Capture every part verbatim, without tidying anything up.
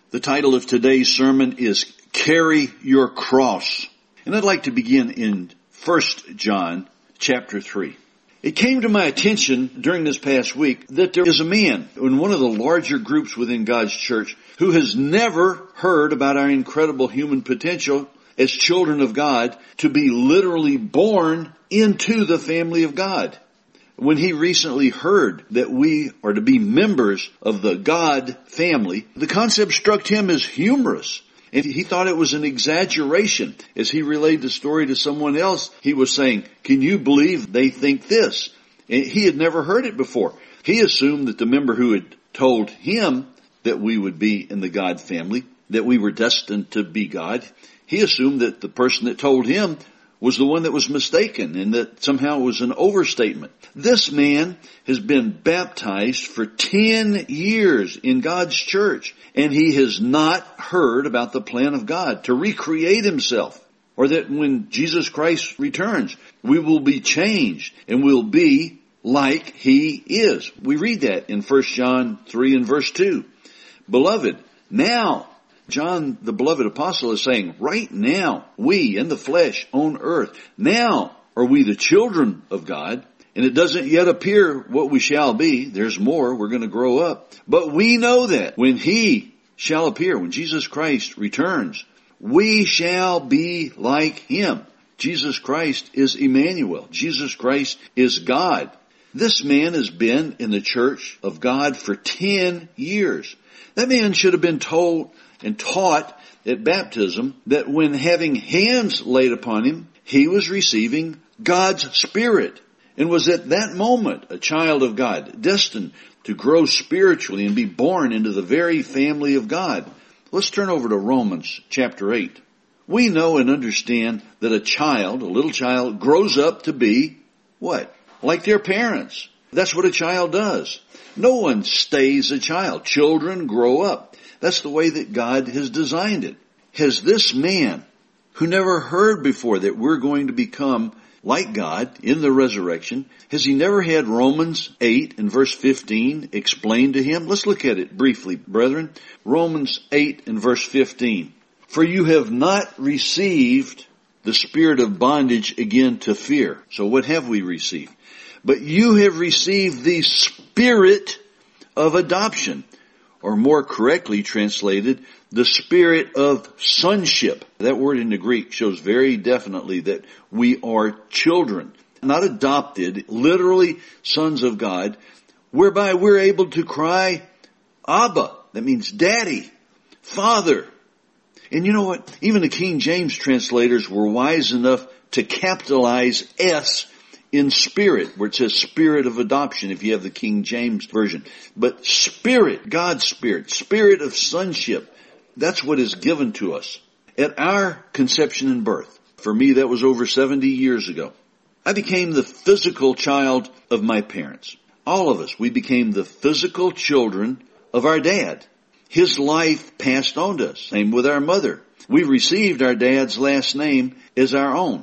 The title of today's sermon is Carry Your Cross. And I'd like to begin in First John chapter three. It came to my attention during this past week that there is a man in one of the larger groups within God's church who has never heard about our incredible human potential as children of God to be literally born into the family of God. When he recently heard that we are to be members of the God family, the concept struck him as humorous. And he thought it was an exaggeration. As he relayed the story to someone else, he was saying, "Can you believe they think this?" And he had never heard it before. He assumed that the member who had told him that we would be in the God family, that we were destined to be God, he assumed that the person that told him was the one that was mistaken and that somehow it was an overstatement. This man has been baptized for ten years in God's church, and he has not heard about the plan of God to recreate himself, or that when Jesus Christ returns, we will be changed and we'll be like he is. We read that in First John three and verse two. Beloved, now, John, the beloved apostle, is saying, right now, we in the flesh on earth, now are we the children of God, and it doesn't yet appear what we shall be. There's more. We're going to grow up. But we know that when he shall appear, when Jesus Christ returns, we shall be like him. Jesus Christ is Emmanuel. Jesus Christ is God. This man has been in the church of God for ten years. That man should have been told and taught at baptism that when having hands laid upon him, he was receiving God's Spirit and was at that moment a child of God, destined to grow spiritually and be born into the very family of God. Let's turn over to Romans chapter eight. We know and understand that a child, a little child, grows up to be what? Like their parents. That's what a child does. No one stays a child. Children grow up. That's the way that God has designed it. Has this man, who never heard before that we're going to become like God in the resurrection, has he never had Romans eight and verse fifteen explained to him? Let's look at it briefly, brethren. Romans eight and verse fifteen. For you have not received the spirit of bondage again to fear. So what have we received? But you have received the spirit of adoption, or more correctly translated, the spirit of sonship. That word in the Greek shows very definitely that we are children, not adopted, literally sons of God, whereby we're able to cry, Abba. That means daddy, father. And you know what? Even the King James translators were wise enough to capitalize S in spirit, where it says spirit of adoption, if you have the King James version. But spirit, God's spirit, spirit of sonship, that's what is given to us at our conception and birth. For me, that was over seventy years ago. I became the physical child of my parents. All of us, we became the physical children of our dad. His life passed on to us. Same with our mother. We received our dad's last name as our own.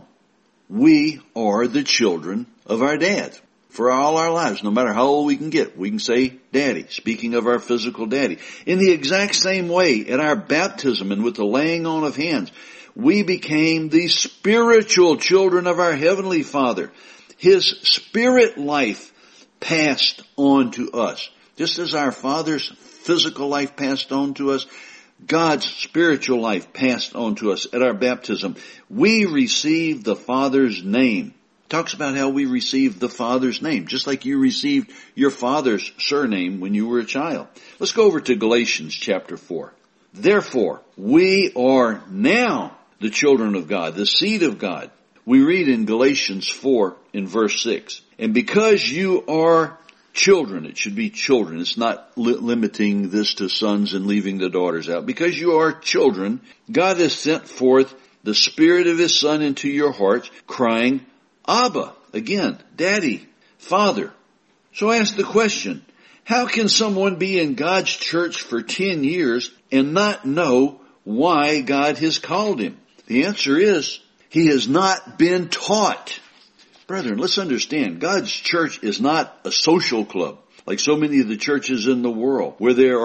We are the children of our dad. For all our lives, no matter how old we can get, we can say daddy, speaking of our physical daddy. In the exact same way, at our baptism and with the laying on of hands, we became the spiritual children of our Heavenly Father. His spirit life passed on to us. Just as our Father's physical life passed on to us, God's spiritual life passed on to us at our baptism. We received the Father's name. It talks about how we received the Father's name, just like you received your father's surname when you were a child. Let's go over to Galatians chapter four. Therefore, we are now the children of God, the seed of God. We read in Galatians four in verse six, and because you are children, it should be children. It's not li- limiting this to sons and leaving the daughters out. Because you are children, God has sent forth the Spirit of His Son into your hearts, crying, Abba, again, Daddy, Father. So I ask the question, how can someone be in God's church for ten years and not know why God has called him? The answer is, he has not been taught. Brethren, let's understand, God's church is not a social club, like so many of the churches in the world, where there are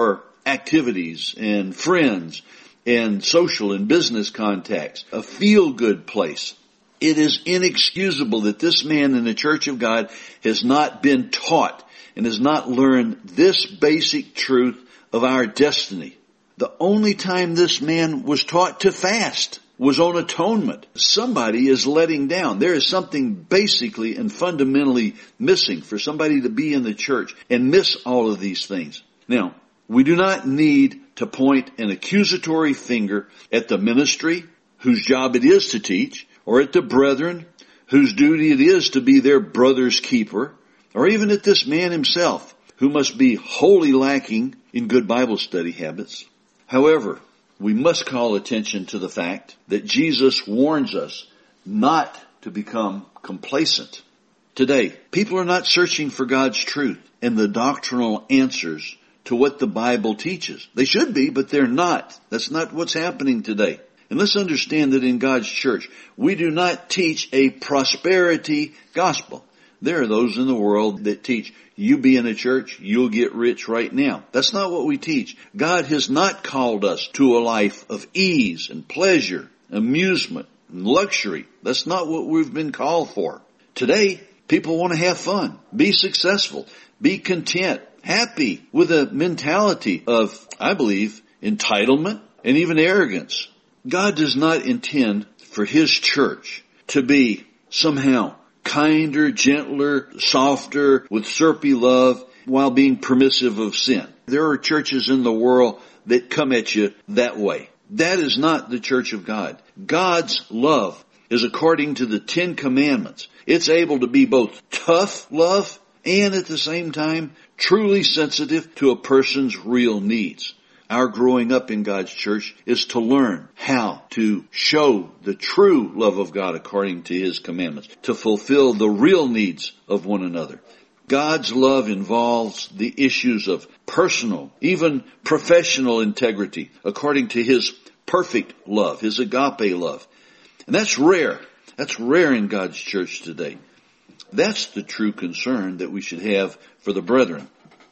activities and friends and social and business contacts, a feel-good place. It is inexcusable that this man in the church of God has not been taught and has not learned this basic truth of our destiny. The only time this man was taught to fast was on atonement. Somebody is letting down. There is something basically and fundamentally missing for somebody to be in the church and miss all of these things. Now, we do not need to point an accusatory finger at the ministry whose job it is to teach, or at the brethren whose duty it is to be their brother's keeper, or even at this man himself who must be wholly lacking in good Bible study habits. However, we must call attention to the fact that Jesus warns us not to become complacent. Today, people are not searching for God's truth and the doctrinal answers to what the Bible teaches. They should be, but they're not. That's not what's happening today. And let's understand that in God's church, we do not teach a prosperity gospel. There are those in the world that teach, you be in a church, you'll get rich right now. That's not what we teach. God has not called us to a life of ease and pleasure, amusement and luxury. That's not what we've been called for. Today, people want to have fun, be successful, be content, happy, with a mentality of, I believe, entitlement and even arrogance. God does not intend for His church to be somehow kinder, gentler, softer, with syrupy love, while being permissive of sin. There are churches in the world that come at you that way. That is not the church of God. God's love is according to the Ten Commandments. It's able to be both tough love and at the same time truly sensitive to a person's real needs. Our growing up in God's church is to learn how to show the true love of God according to His commandments, to fulfill the real needs of one another. God's love involves the issues of personal, even professional integrity, according to His perfect love, His agape love. And that's rare. That's rare in God's church today. That's the true concern that we should have for the brethren.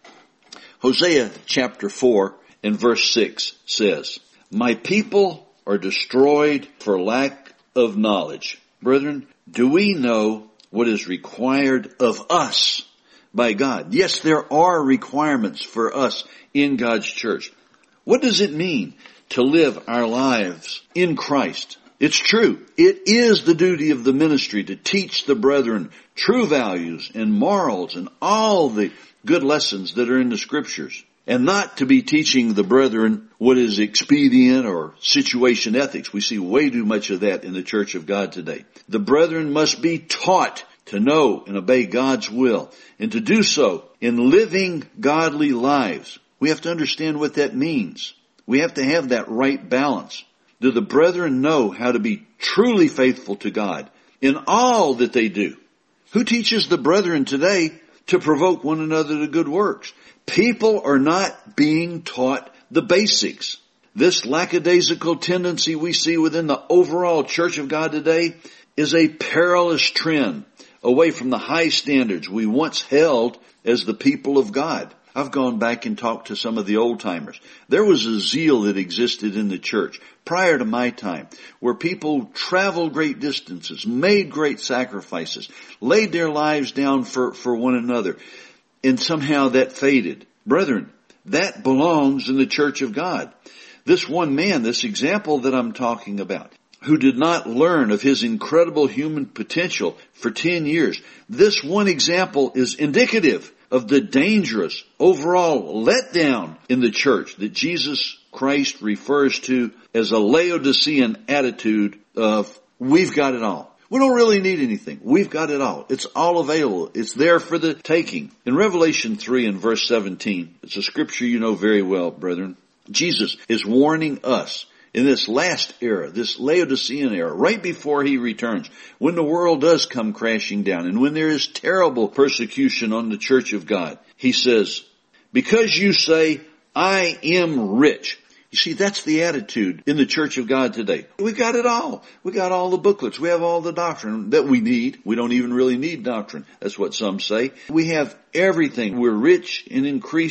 Hosea chapter four and verse six says, my people are destroyed for lack of knowledge. Brethren, do we know what is required of us by God? Yes, there are requirements for us in God's church. What does it mean to live our lives in Christ? It's true. It is the duty of the ministry to teach the brethren true values and morals and all the good lessons that are in the Scriptures, and not to be teaching the brethren what is expedient or situation ethics. We see way too much of that in the church of God today. The brethren must be taught to know and obey God's will, and to do so in living godly lives. We have to understand what that means. We have to have that right balance. Do the brethren know how to be truly faithful to God in all that they do? Who teaches the brethren today to provoke one another to good works? People are not being taught the basics. This lackadaisical tendency we see within the overall church of God today is a perilous trend away from the high standards we once held as the people of God. I've gone back and talked to some of the old timers. There was a zeal that existed in the church prior to my time where people traveled great distances, made great sacrifices, laid their lives down for, for one another. And somehow that faded. Brethren, that belongs in the church of God. This one man, this example that I'm talking about, who did not learn of his incredible human potential for ten years, this one example is indicative of the dangerous overall letdown in the church that Jesus Christ refers to as a Laodicean attitude of, we've got it all. We don't really need anything. We've got it all. It's all available. It's there for the taking. In Revelation three and verse seventeen, it's a scripture you know very well, brethren. Jesus is warning us in this last era, this Laodicean era, right before He returns, when the world does come crashing down and when there is terrible persecution on the church of God. He says, because you say, I am rich. You see, that's the attitude in the church of God today. We got it all. We got all the booklets. We have all the doctrine that we need. We don't even really need doctrine. That's what some say. We have everything. We're rich and increased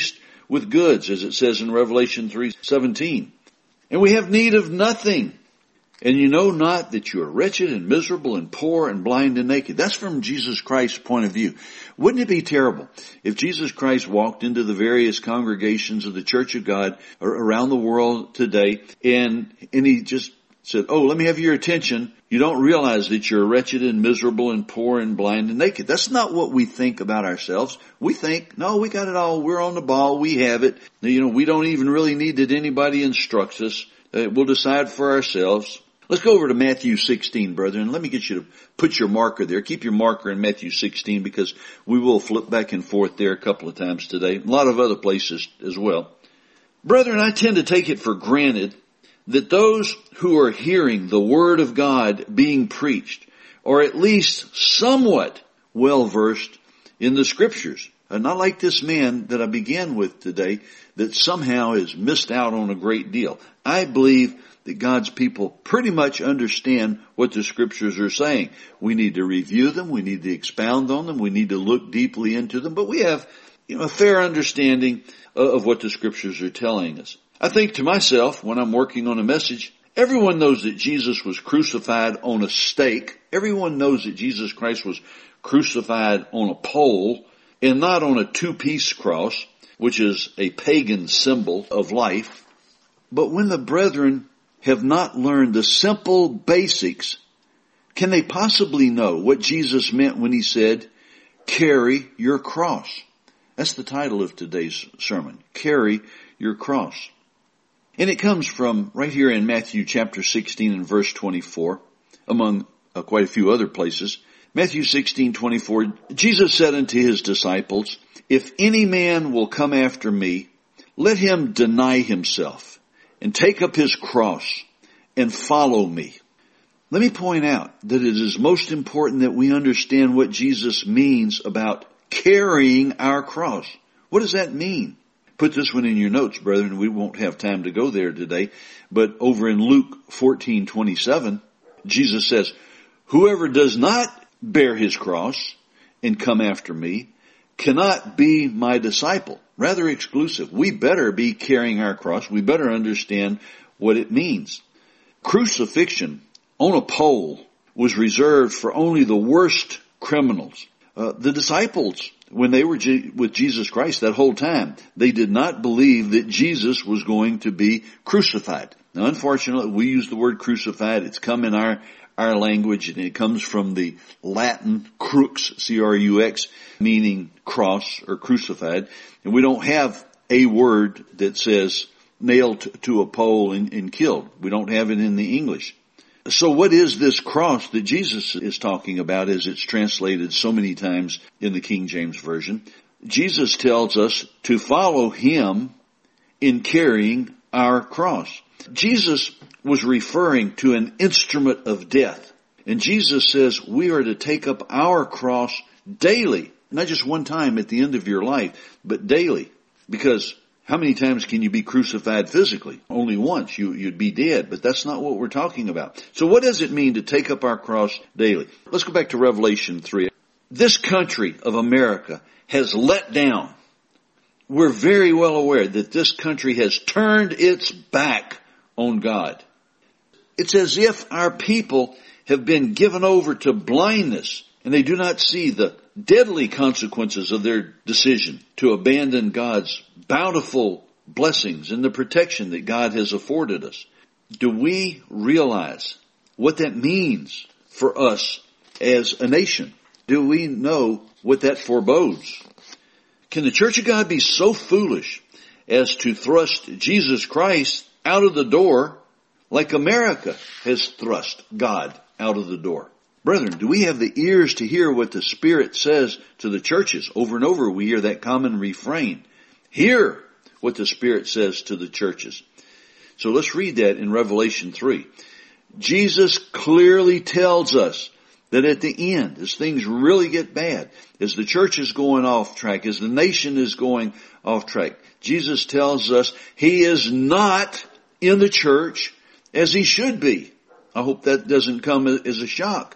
with goods, as it says in Revelation three seventeen. And we have need of nothing. And you know not that you are wretched and miserable and poor and blind and naked. That's from Jesus Christ's point of view. Wouldn't it be terrible if Jesus Christ walked into the various congregations of the Church of God around the world today and, and he just said, oh, let me have your attention. You don't realize that you're wretched and miserable and poor and blind and naked. That's not what we think about ourselves. We think, no, we got it all. We're on the ball. We have it. You know, we don't even really need that anybody instructs us. Uh, we'll decide for ourselves. Let's go over to Matthew sixteen, brethren. Let me get you to put your marker there. Keep your marker in Matthew sixteen because we will flip back and forth there a couple of times today. A lot of other places as well. Brethren, I tend to take it for granted that those who are hearing the Word of God being preached are at least somewhat well versed in the Scriptures. And not like this man that I began with today that somehow has missed out on a great deal. I believe that God's people pretty much understand what the Scriptures are saying. We need to review them. We need to expound on them. We need to look deeply into them. But we have, you know, a fair understanding of what the Scriptures are telling us. I think to myself, when I'm working on a message, everyone knows that Jesus was crucified on a stake. Everyone knows that Jesus Christ was crucified on a pole and not on a two-piece cross, which is a pagan symbol of life. But when the brethren have not learned the simple basics, can they possibly know what Jesus meant when he said, carry your cross? That's the title of today's sermon, carry your cross. And it comes from right here in Matthew chapter sixteen and verse twenty-four, among uh, quite a few other places. Matthew sixteen twenty-four, Jesus said unto his disciples, if any man will come after me, let him deny himself and take up his cross and follow me. Let me point out that it is most important that we understand what Jesus means about carrying our cross. What does that mean? Put this one in your notes, brethren. We won't have time to go there today. But over in Luke fourteen twenty-seven, Jesus says, whoever does not bear his cross and come after me cannot be my disciple. Rather exclusive. We better be carrying our cross. We better understand what it means. Crucifixion on a pole was reserved for only the worst criminals. Uh, the disciples, when they were G- with Jesus Christ that whole time, they did not believe that Jesus was going to be crucified. Now, unfortunately, we use the word crucified. It's come in our our language, and it comes from the Latin crux, C R U X, meaning cross or crucified. And we don't have a word that says nailed to a pole and, and killed. We don't have it in the English. So what is this cross that Jesus is talking about as it's translated so many times in the King James Version? Jesus tells us to follow him in carrying our cross. Jesus was referring to an instrument of death. And Jesus says we are to take up our cross daily, not just one time at the end of your life, but daily. Because how many times can you be crucified physically? Only once. You, you'd be dead, but that's not what we're talking about. So what does it mean to take up our cross daily? Let's go back to Revelation three. This country of America has let down. We're very well aware that this country has turned its back on God. It's as if our people have been given over to blindness and they do not see the deadly consequences of their decision to abandon God's bountiful blessings and the protection that God has afforded us. Do we realize what that means for us as a nation? Do we know what that forebodes? Can the Church of God be so foolish as to thrust Jesus Christ out of the door like America has thrust God out of the door? Brethren, do we have the ears to hear what the Spirit says to the churches? Over and over we hear that common refrain. Hear what the Spirit says to the churches. So let's read that in Revelation three. Jesus clearly tells us that at the end, as things really get bad, as the church is going off track, as the nation is going off track, Jesus tells us he is not in the church as he should be. I hope that doesn't come as a shock.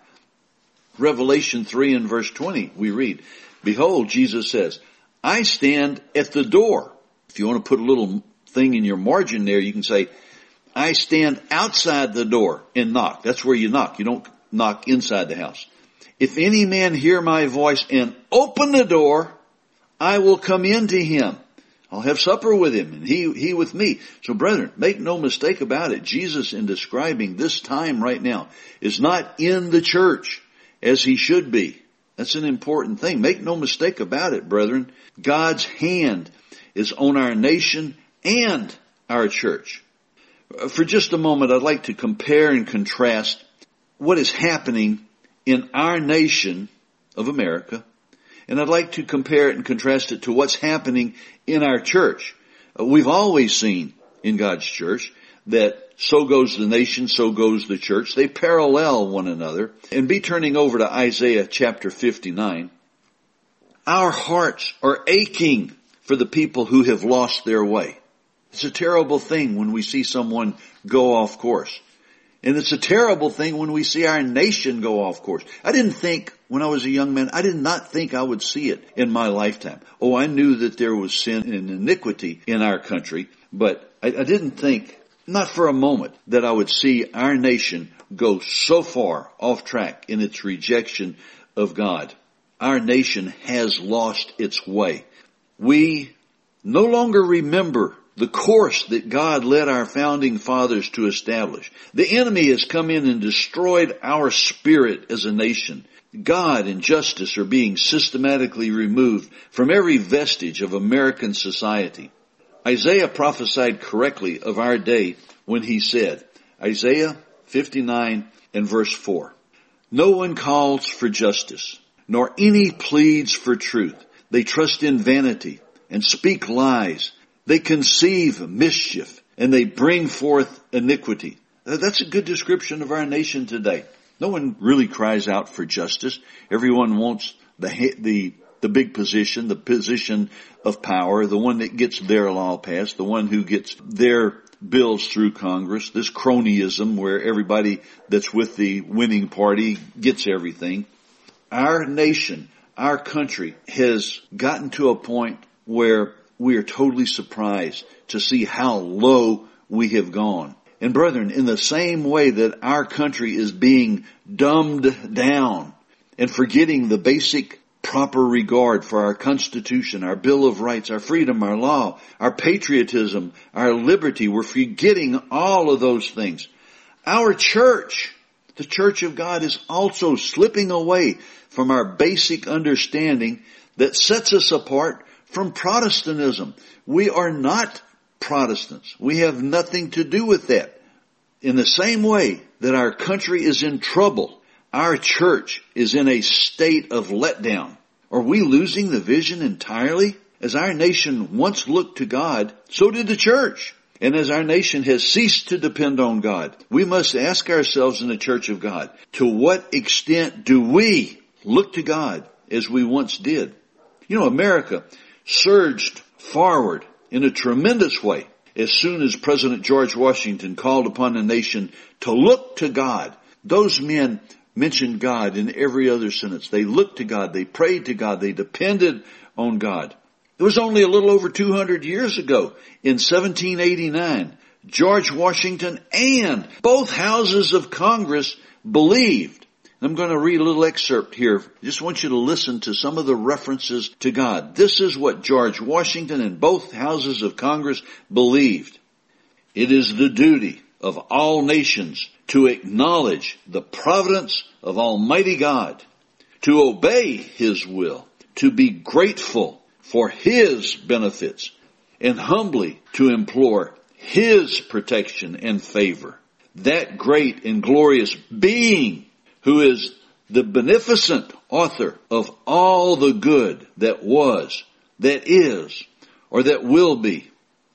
Revelation three and verse twenty, we read, behold, Jesus says, I stand at the door If you want to put a little thing in your margin there, you can say, I stand outside the door and knock. That's where you knock. You don't knock inside the house. If any man hear my voice and open the door, I will come in to him. I'll have supper with him and he, he with me. So brethren, make no mistake about it. Jesus, in describing this time right now, is not in the church as he should be. That's an important thing. Make no mistake about it, brethren. God's hand is on our nation and our church. For just a moment, I'd like to compare and contrast what is happening in our nation of America, and I'd like to compare it and contrast it to what's happening in our church. Uh, we've always seen in God's church that so goes the nation, so goes the church. They parallel one another. And be turning over to Isaiah chapter fifty-nine. Our hearts are aching for the people who have lost their way. It's a terrible thing when we see someone go off course. And it's a terrible thing when we see our nation go off course. I didn't think, when I was a young man, I did not think I would see it in my lifetime. Oh, I knew that there was sin and iniquity in our country, but I, I didn't think, not for a moment, that I would see our nation go so far off track in its rejection of God. Our nation has lost its way. We no longer remember the course that God led our founding fathers to establish. The enemy has come in and destroyed our spirit as a nation. God and justice are being systematically removed from every vestige of American society. Isaiah prophesied correctly of our day when he said, Isaiah fifty-nine and verse four, no one calls for justice, nor any pleads for truth. They trust in vanity and speak lies. They conceive mischief and they bring forth iniquity. That's a good description of our nation today. No one really cries out for justice. Everyone wants the, the, the big position, the position of power, the one that gets their law passed, the one who gets their bills through Congress, this cronyism where everybody that's with the winning party gets everything. Our nation, our country has gotten to a point where we are totally surprised to see how low we have gone. And brethren, in the same way that our country is being dumbed down and forgetting the basic proper regard for our Constitution, our Bill of Rights, our freedom, our law, our patriotism, our liberty, we're forgetting all of those things. Our church, the Church of God, is also slipping away from our basic understanding that sets us apart from Protestantism. We are not Protestants. We have nothing to do with that. In the same way that our country is in trouble, our church is in a state of letdown. Are we losing the vision entirely? As our nation once looked to God, so did the church. And as our nation has ceased to depend on God, we must ask ourselves in the Church of God, to what extent do we look to God as we once did? You know, America surged forward in a tremendous way as soon as President George Washington called upon the nation to look to God. Those men mentioned God in every other sentence. They looked to God. They prayed to God. They depended on God. It was only a little over two hundred years ago, in seventeen eighty-nine, George Washington and both houses of Congress believed. I'm going to read a little excerpt here. I just want you to listen to some of the references to God. This is what George Washington and both houses of Congress believed. It is the duty of all nations to acknowledge the providence of Almighty God, to obey His will, to be grateful for His benefits, and humbly to implore His protection and favor. That great and glorious being who is the beneficent author of all the good that was, that is, or that will be.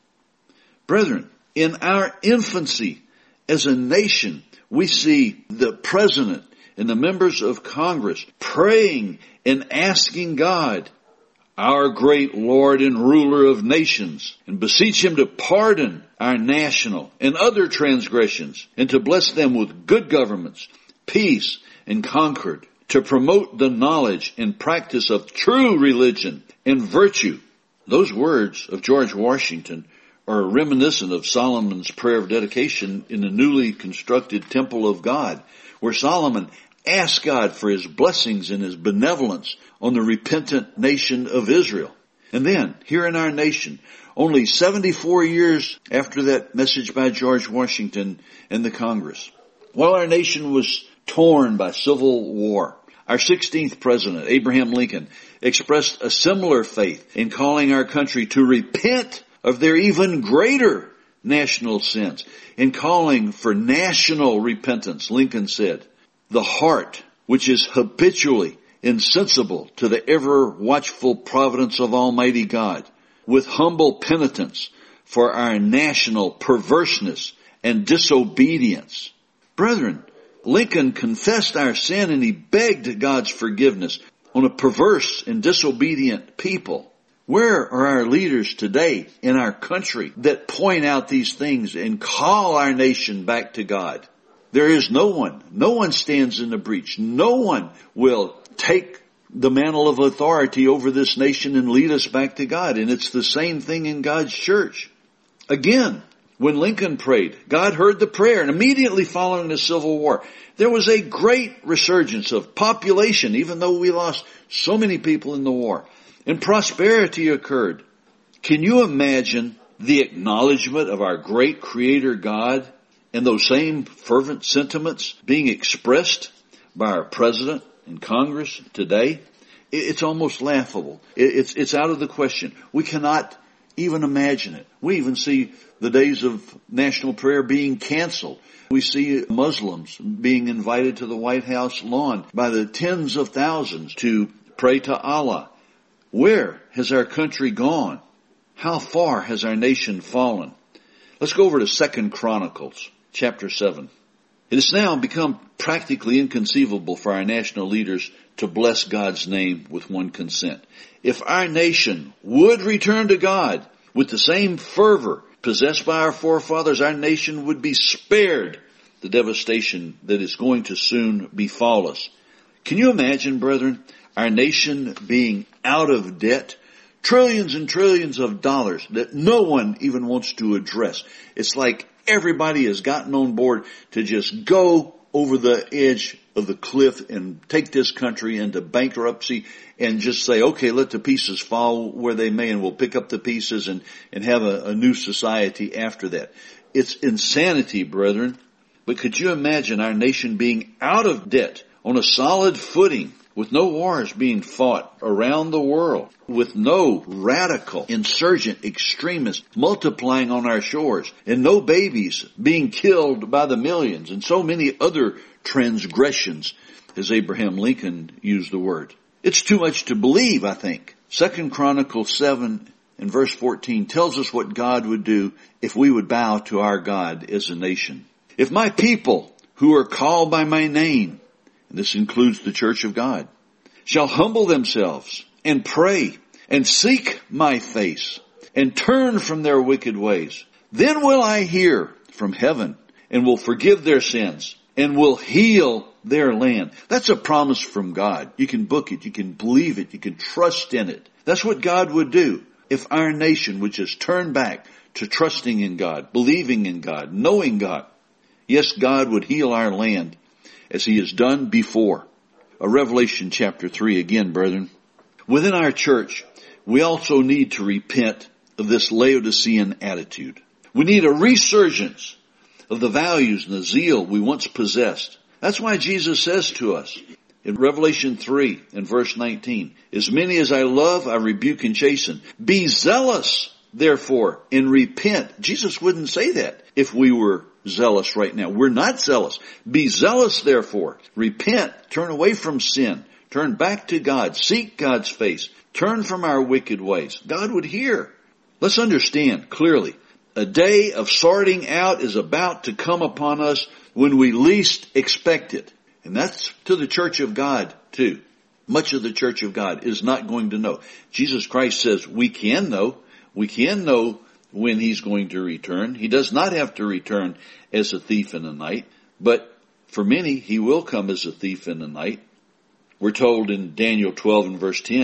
Brethren, in our infancy as a nation, we see the president and the members of Congress praying and asking God, our great Lord and ruler of nations, and beseech Him to pardon our national and other transgressions, and to bless them with good governments, peace and concord, to promote the knowledge and practice of true religion and virtue, Those words of George Washington are reminiscent of Solomon's prayer of dedication in the newly constructed Temple of God, where Solomon asked God for his blessings and his benevolence on the repentant nation of Israel. And then, here in our nation, only seventy-four years after that message by George Washington and the Congress, while our nation was torn by civil war, our sixteenth president, Abraham Lincoln, expressed a similar faith in calling our country to repent of their even greater national sins. In calling for national repentance, Lincoln said, "The heart, which is habitually insensible to the ever-watchful providence of Almighty God, with humble penitence for our national perverseness and disobedience." Brethren, Lincoln confessed our sin and he begged God's forgiveness on a perverse and disobedient people. Where are our leaders today in our country that point out these things and call our nation back to God? There is no one. No one stands in the breach. No one will take the mantle of authority over this nation and lead us back to God. And it's the same thing in God's church. Again, when Lincoln prayed, God heard the prayer, and immediately following the Civil War, there was a great resurgence of population, even though we lost so many people in the war. And prosperity occurred. Can you imagine the acknowledgement of our great Creator God and those same fervent sentiments being expressed by our President and Congress today? It's almost laughable. It's, it's out of the question. We cannot even imagine it. We even see the days of national prayer being canceled. We see Muslims being invited to the White House lawn by the tens of thousands to pray to Allah. Where has our country gone? How far has our nation fallen? Let's go over to Second Chronicles, chapter seven. It has now become practically inconceivable for our national leaders to bless God's name with one consent. If our nation would return to God with the same fervor possessed by our forefathers, our nation would be spared the devastation that is going to soon befall us. Can you imagine, brethren, our nation being out of debt? Trillions and trillions of dollars that no one even wants to address. It's like everybody has gotten on board to just go over the edge of the cliff and take this country into bankruptcy and just say, okay, let the pieces fall where they may, and we'll pick up the pieces and, and have a, a new society after that. It's insanity, brethren. But could you imagine our nation being out of debt, on a solid footing, with no wars being fought around the world, with no radical insurgent extremists multiplying on our shores, and no babies being killed by the millions, and so many other transgressions, as Abraham Lincoln used the word? It's too much to believe, I think. Second Chronicles seven and verse fourteen tells us what God would do if we would bow to our God as a nation. If my people who are called by my name, and this includes the church of God, shall humble themselves and pray and seek my face and turn from their wicked ways, then will I hear from heaven and will forgive their sins and will heal their land. That's a promise from God. You can book it. You can believe it. You can trust in it. That's what God would do if our nation would just turn back to trusting in God, believing in God, knowing God. Yes, God would heal our land as He has done before. A Revelation chapter three again, brethren. Within our church, we also need to repent of this Laodicean attitude. We need a resurgence of the values and the zeal we once possessed. That's why Jesus says to us in Revelation three and verse nineteen, as many as I love, I rebuke and chasten. Be zealous, therefore, and repent. Jesus wouldn't say that if we were zealous right now. We're not zealous. Be zealous, therefore. Repent. Turn away from sin. Turn back to God. Seek God's face. Turn from our wicked ways. God would hear. Let's understand clearly. A day of sorting out is about to come upon us when we least expect it. And that's to the church of God too. Much of the church of God is not going to know. Jesus Christ says we can know. We can know when He's going to return. He does not have to return as a thief in the night. But for many, He will come as a thief in the night. We're told in Daniel twelve and verse ten,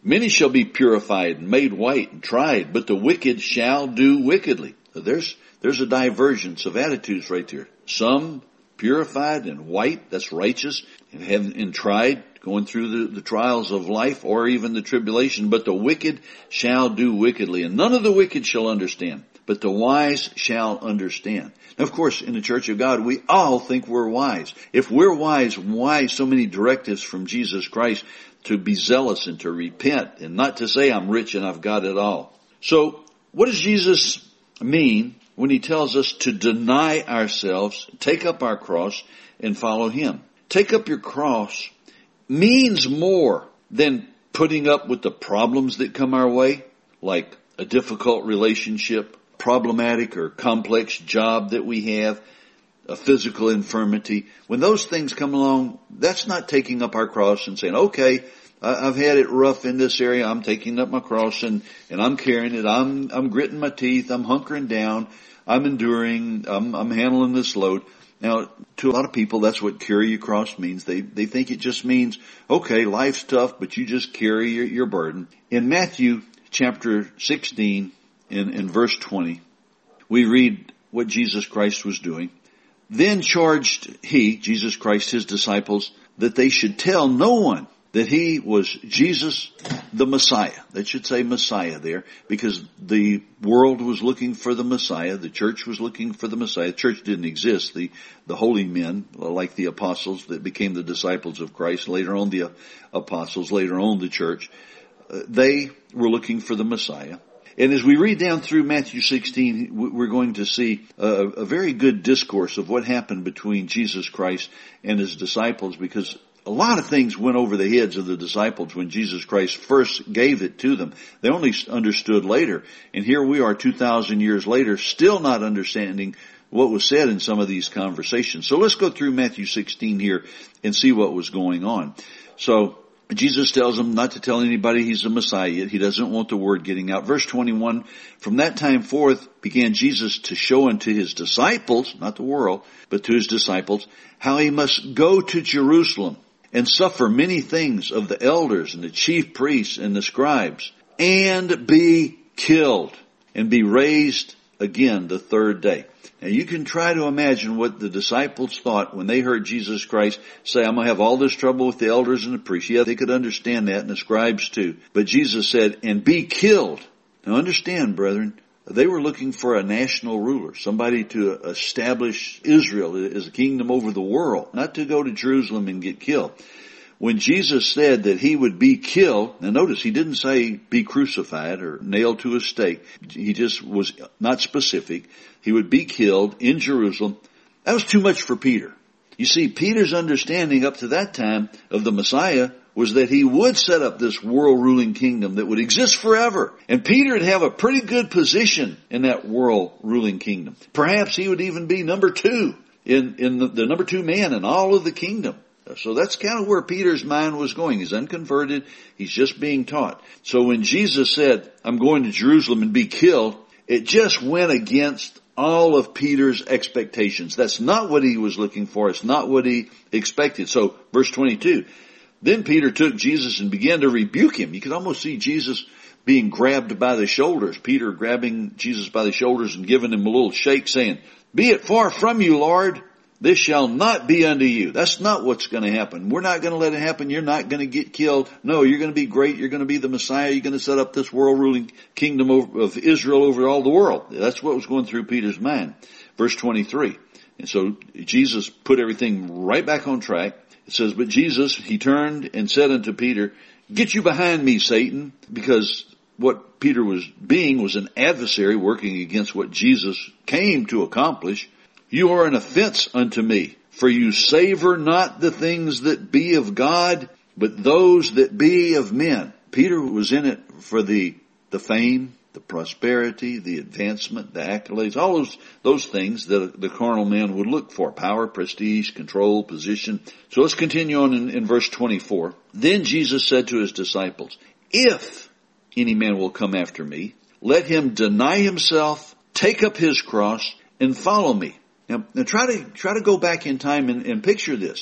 Many shall be purified and made white and tried, but the wicked shall do wickedly. So there's, there's a divergence of attitudes right there. Some purified and white, that's righteous, and have and tried, going through the, the trials of life or even the tribulation, but the wicked shall do wickedly. And none of the wicked shall understand, but the wise shall understand. Now, of course, in the Church of God, we all think we're wise. If we're wise, why so many directives from Jesus Christ to be zealous and to repent and not to say I'm rich and I've got it all? So, what does Jesus mean when he tells us to deny ourselves, take up our cross, and follow him? Take up your cross means more than putting up with the problems that come our way, like a difficult relationship, problematic or complex job that we have, a physical infirmity. When those things come along, that's not taking up our cross and saying, okay, I've had it rough in this area. I'm taking up my cross and, and I'm carrying it. I'm, I'm gritting my teeth. I'm hunkering down. I'm enduring. I'm, I'm handling this load. Now, to a lot of people, that's what carry your cross means. They, they think it just means, okay, life's tough, but you just carry your, your burden. In Matthew chapter sixteen, in, in verse twenty, we read what Jesus Christ was doing. Then charged he, Jesus Christ, his disciples, that they should tell no one that he was Jesus the Messiah. That should say Messiah there, because the world was looking for the Messiah. The church was looking for the Messiah. The church didn't exist. The, the holy men, like the apostles that became the disciples of Christ, later on the apostles, later on the church, uh, they were looking for the Messiah. And as we read down through Matthew sixteen, we're going to see a, a very good discourse of what happened between Jesus Christ and his disciples, because a lot of things went over the heads of the disciples when Jesus Christ first gave it to them. They only understood later. And here we are two thousand years later, still not understanding what was said in some of these conversations. So let's go through Matthew sixteen here and see what was going on. So Jesus tells them not to tell anybody he's the Messiah yet. He doesn't want the word getting out. Verse twenty-one, from that time forth began Jesus to show unto his disciples, not the world, but to his disciples, how he must go to Jerusalem and suffer many things of the elders and the chief priests and the scribes, and be killed, and be raised again the third day. Now you can try to imagine what the disciples thought when they heard Jesus Christ say, I'm going to have all this trouble with the elders and the priests. Yeah, they could understand that, and the scribes too. But Jesus said, and be killed. Now understand, brethren, they were looking for a national ruler, somebody to establish Israel as a kingdom over the world, not to go to Jerusalem and get killed. When Jesus said that he would be killed, now notice he didn't say be crucified or nailed to a stake. He just was not specific. He would be killed in Jerusalem. That was too much for Peter. You see, Peter's understanding up to that time of the Messiah was that he would set up this world-ruling kingdom that would exist forever. And Peter would have a pretty good position in that world-ruling kingdom. Perhaps he would even be number two, in, in the, the number two man in all of the kingdom. So that's kind of where Peter's mind was going. He's unconverted. He's just being taught. So when Jesus said, I'm going to Jerusalem and be killed, it just went against all of Peter's expectations. That's not what he was looking for. It's not what he expected. So verse twenty-two, then Peter took Jesus and began to rebuke him. You could almost see Jesus being grabbed by the shoulders. Peter grabbing Jesus by the shoulders and giving him a little shake, saying, be it far from you, Lord. This shall not be unto you. That's not what's going to happen. We're not going to let it happen. You're not going to get killed. No, you're going to be great. You're going to be the Messiah. You're going to set up this world-ruling kingdom of Israel over all the world. That's what was going through Peter's mind. Verse twenty-three. And so Jesus put everything right back on track. It says, but Jesus, he turned and said unto Peter, get you behind me, Satan, because what Peter was being was an adversary working against what Jesus came to accomplish. You are an offense unto me, for you savor not the things that be of God, but those that be of men. Peter was in it for the, the fame, the prosperity, the advancement, the accolades, all those, those things that the carnal man would look for. Power, prestige, control, position. So let's continue on in, in verse twenty-four. Then Jesus said to his disciples, if any man will come after me, let him deny himself, take up his cross, and follow me. Now, now try to, try to go back in time and, and picture this.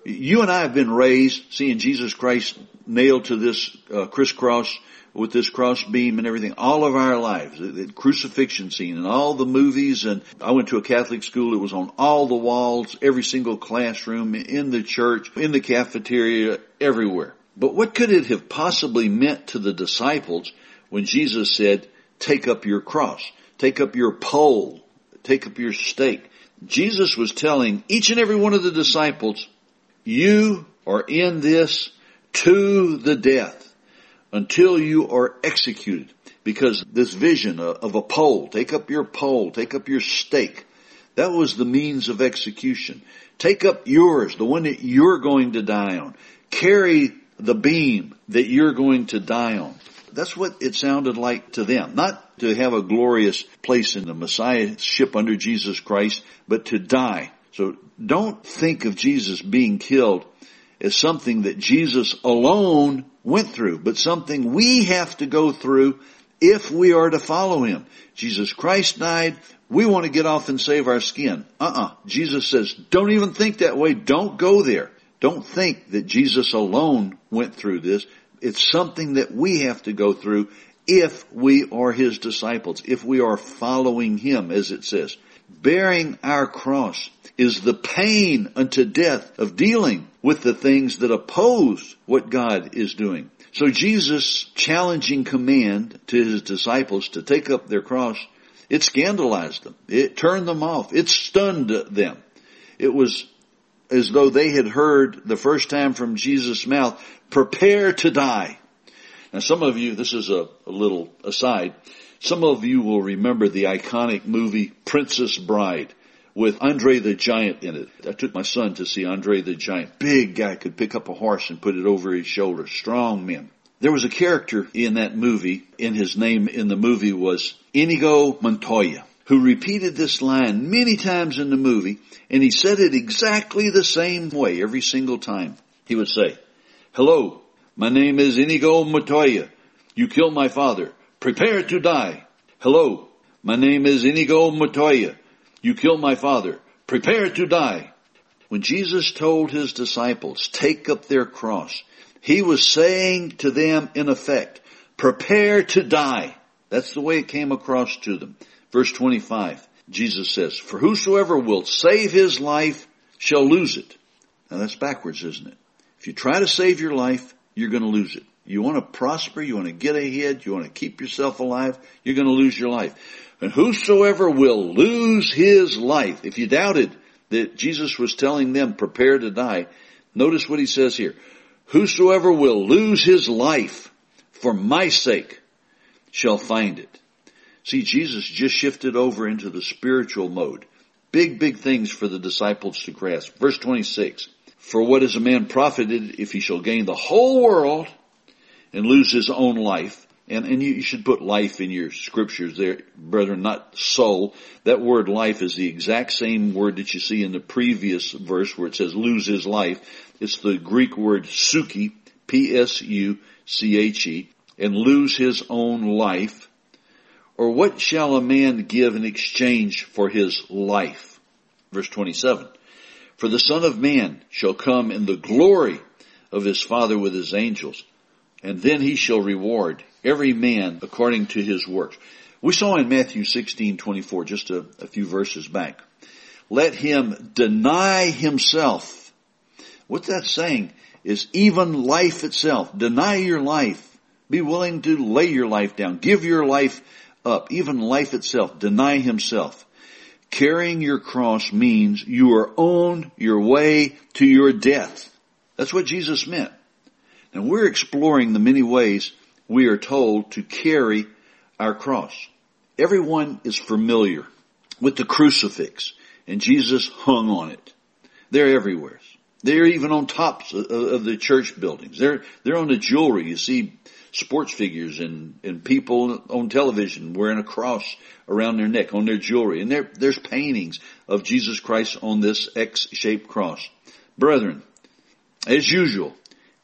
You and I have been raised seeing Jesus Christ nailed to this uh, crisscross with this cross beam and everything all of our lives. The, the crucifixion scene and all the movies. And I went to a Catholic school. It was on all the walls, every single classroom, in the church, in the cafeteria, everywhere. But what could it have possibly meant to the disciples when Jesus said, take up your cross, take up your pole, take up your stake? Jesus was telling each and every one of the disciples, you are in this to the death until you are executed. Because this vision of a pole, take up your pole, take up your stake, that was the means of execution. Take up yours, the one that you're going to die on. Carry the beam that you're going to die on. That's what it sounded like to them. Not to have a glorious place in the Messiahship under Jesus Christ, but to die. So don't think of Jesus being killed as something that Jesus alone went through, but something we have to go through if we are to follow him. Jesus Christ died. We want to get off and save our skin. Uh-uh. Jesus says, don't even think that way. Don't go there. Don't think that Jesus alone went through this. It's something that we have to go through if we are his disciples, if we are following him, as it says. Bearing our cross is the pain unto death of dealing with the things that oppose what God is doing. So Jesus' challenging command to his disciples to take up their cross, it scandalized them. It turned them off. It stunned them. It was as though they had heard the first time from Jesus' mouth, prepare to die. Now some of you, this is a, a little aside, some of you will remember the iconic movie Princess Bride with Andre the Giant in it. I took my son to see Andre the Giant. Big guy, could pick up a horse and put it over his shoulder. Strong men. There was a character in that movie, and his name in the movie was Inigo Montoya, who repeated this line many times in the movie, and he said it exactly the same way every single time. He would say, hello, my name is Inigo Montoya. You killed my father. Prepare to die. Hello, my name is Inigo Montoya. You killed my father. Prepare to die. When Jesus told his disciples, take up their cross, he was saying to them in effect, prepare to die. That's the way it came across to them. Verse twenty-five, Jesus says, for whosoever will save his life shall lose it. Now that's backwards, isn't it? If you try to save your life, you're going to lose it. You want to prosper, you want to get ahead, you want to keep yourself alive, you're going to lose your life. And whosoever will lose his life, if you doubted that Jesus was telling them, prepare to die, notice what he says here. Whosoever will lose his life for my sake shall find it. See, Jesus just shifted over into the spiritual mode. Big, big things for the disciples to grasp. Verse twenty-six, for what is a man profited if he shall gain the whole world and lose his own life? And, and you, you should put life in your scriptures there, brethren, not soul. That word life is the exact same word that you see in the previous verse where it says lose his life. It's the Greek word suche, P S U C H E, and lose his own life. Or what shall a man give in exchange for his life? Verse twenty-seven, for the Son of Man shall come in the glory of his Father with his angels, and then he shall reward every man according to his works. We saw in Matthew sixteen twenty-four, just a, a few verses back, let him deny himself. What that's saying is even life itself. Deny your life. Be willing to lay your life down. Give your life up. Even life itself. Deny himself. Carrying your cross means you are on your way to your death. That's what Jesus meant. And we're exploring the many ways we are told to carry our cross. Everyone is familiar with the crucifix, and Jesus hung on it. They're everywhere. They're even on tops of the church buildings. They're, they're on the jewelry. You see sports figures and, and people on television wearing a cross around their neck on their jewelry. And there, there's paintings of Jesus Christ on this X-shaped cross. Brethren, as usual,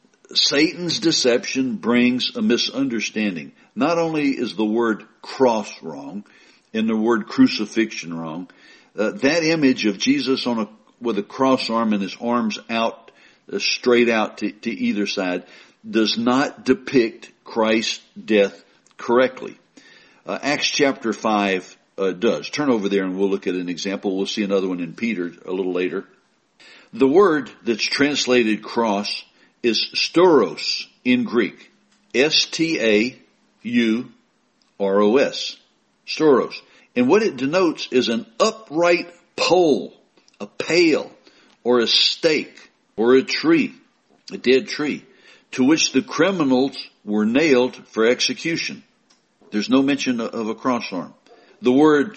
Satan's deception brings a misunderstanding. Not only is the word cross wrong and the word crucifixion wrong, uh, that image of Jesus on a with a cross arm and his arms out uh, straight out to, to either side, does not depict Christ's death correctly. Uh, Acts chapter five uh, does. Turn over there and we'll look at an example. We'll see another one in Peter a little later. The word that's translated cross is stauros in Greek. S T A U R O S. Stauros. And what it denotes is an upright pole, a pale, or a stake, or a tree, a dead tree, to which the criminals were nailed for execution. There's no mention of a cross arm. The word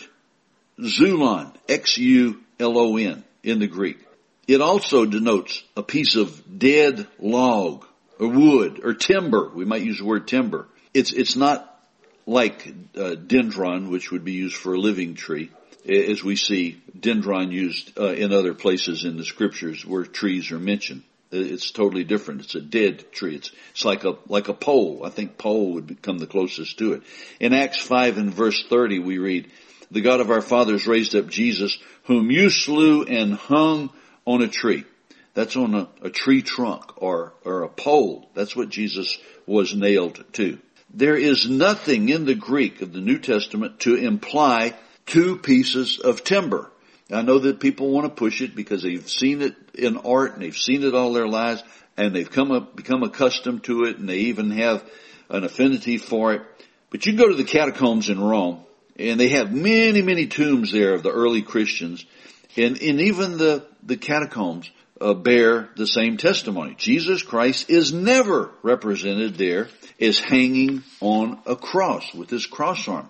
xulon, X U L O N, in the Greek. It also denotes a piece of dead log, or wood, or timber. We might use the word timber. It's, it's not like uh, dendron, which would be used for a living tree, as we see dendron used uh, in other places in the scriptures where trees are mentioned. It's totally different. It's a dead tree. It's, it's like a, like a pole. I think pole would become the closest to it. In Acts five and verse thirty, we read, "The God of our fathers raised up Jesus, whom you slew and hung on a tree." That's on a, a tree trunk or, or a pole. That's what Jesus was nailed to. There is nothing in the Greek of the New Testament to imply two pieces of timber. I know that people want to push it because they've seen it in art and they've seen it all their lives and they've come up, become accustomed to it and they even have an affinity for it. But you can go to the catacombs in Rome and they have many, many tombs there of the early Christians, and, and even the, the catacombs uh, bear the same testimony. Jesus Christ is never represented there as hanging on a cross with his cross arm.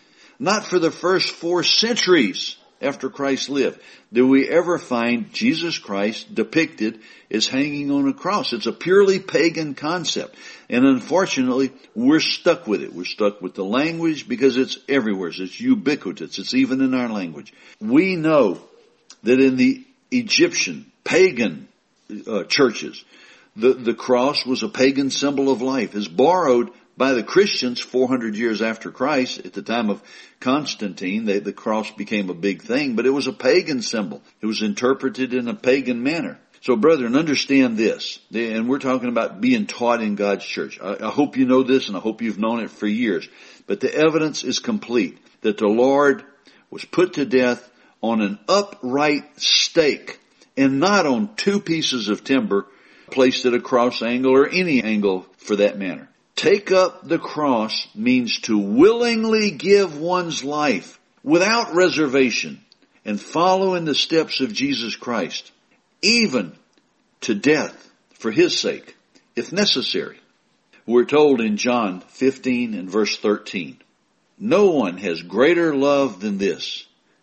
Not for the first four centuries after Christ lived do we ever find Jesus Christ depicted as hanging on a cross. It's a purely pagan concept. And unfortunately, we're stuck with it. We're stuck with the language because it's everywhere. It's ubiquitous. It's even in our language. We know that in the Egyptian pagan uh, churches, the, the cross was a pagan symbol of life. It's borrowed by the Christians four hundred years after Christ. At the time of Constantine, they, the cross became a big thing, but it was a pagan symbol. It was interpreted in a pagan manner. So brethren, understand this. And we're talking about being taught in God's church. I, I hope you know this and I hope you've known it for years. But the evidence is complete that the Lord was put to death on an upright stake and not on two pieces of timber placed at a cross angle or any angle for that matter. Take up the cross means to willingly give one's life without reservation and follow in the steps of Jesus Christ, even to death for his sake, if necessary. We're told in John fifteen and verse thirteen, "No one has greater love than this,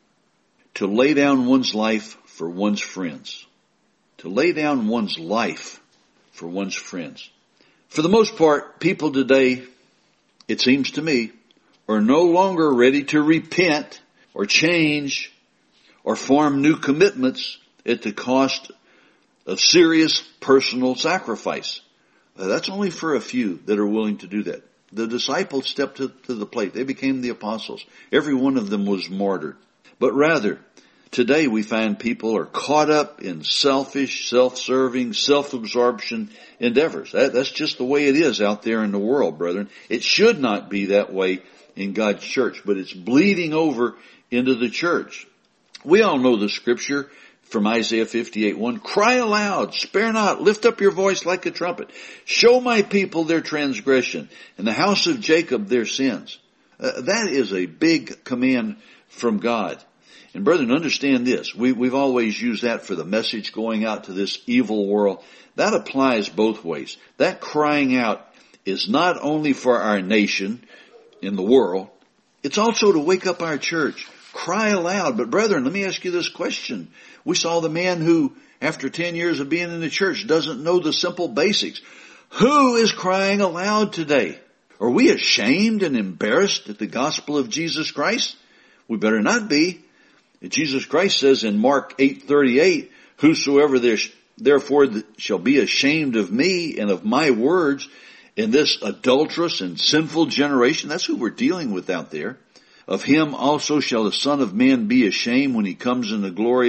to lay down one's life for one's friends." To lay down one's life for one's friends. For the most part, people today, it seems to me, are no longer ready to repent or change or form new commitments at the cost of serious personal sacrifice. Uh, that's only for a few that are willing to do that. The disciples stepped to, to the plate. They became the apostles. Every one of them was martyred. But rather, today we find people are caught up in selfish, self-serving, self-absorption endeavors. That, that's just the way it is out there in the world, brethren. It should not be that way in God's church, but it's bleeding over into the church. We all know the scripture from Isaiah fifty-eight one, "Cry aloud, spare not, lift up your voice like a trumpet. Show my people their transgression, and the house of Jacob their sins." Uh, that is a big command from God. And brethren, understand this. We, we've always used that for the message going out to this evil world. That applies both ways. That crying out is not only for our nation in the world, it's also to wake up our church. Cry aloud. But brethren, let me ask you this question. We saw the man who, after ten years of being in the church, doesn't know the simple basics. Who is crying aloud today? Are we ashamed and embarrassed at the gospel of Jesus Christ? We better not be. Jesus Christ says in Mark eight thirty-eight, "Whosoever there, therefore shall be ashamed of me and of my words in this adulterous and sinful generation," that's who we're dealing with out there, "of him also shall the Son of Man be ashamed when he comes in the glory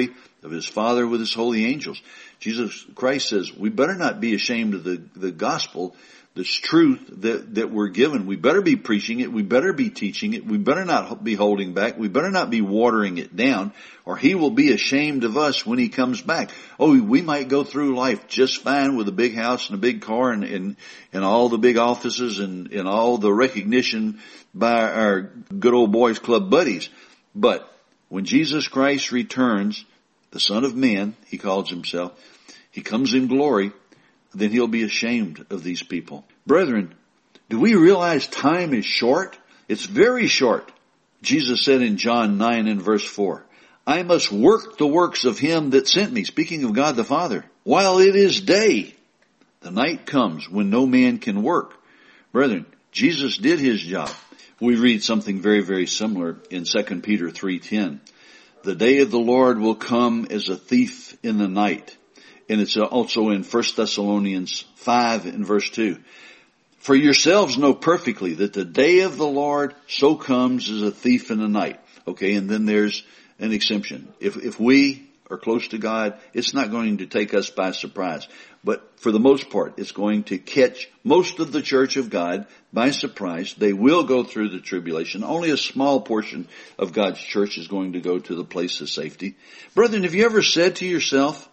of his Father with his holy angels. Jesus Christ says we better not be ashamed of the, the gospel, this truth that, that we're given. We better be preaching it. We better be teaching it. We better not be holding back. We better not be watering it down, or he will be ashamed of us when he comes back. Oh, we might go through life just fine with a big house and a big car and, and, and all the big offices and, and all the recognition by our good old boys club buddies. But when Jesus Christ returns, the Son of Man, he calls himself, he comes in glory, then he'll be ashamed of these people. Brethren, do we realize time is short? It's very short. Jesus said in John nine and verse four, I must work the works of him that sent me, speaking of God the Father, while it is day. The night comes when no man can work. Brethren, Jesus did his job. We read something very, very similar in Second Peter three ten. The day of the Lord will come as a thief in the night. And it's also in First Thessalonians five and verse two. For yourselves know perfectly that the day of the Lord so comes as a thief in the night. Okay, and then there's an exemption. If, if we are close to God, it's not going to take us by surprise. But for the most part, it's going to catch most of the church of God by surprise. They will go through the tribulation. Only a small portion of God's church is going to go to the place of safety. Brethren, have you ever said to yourself,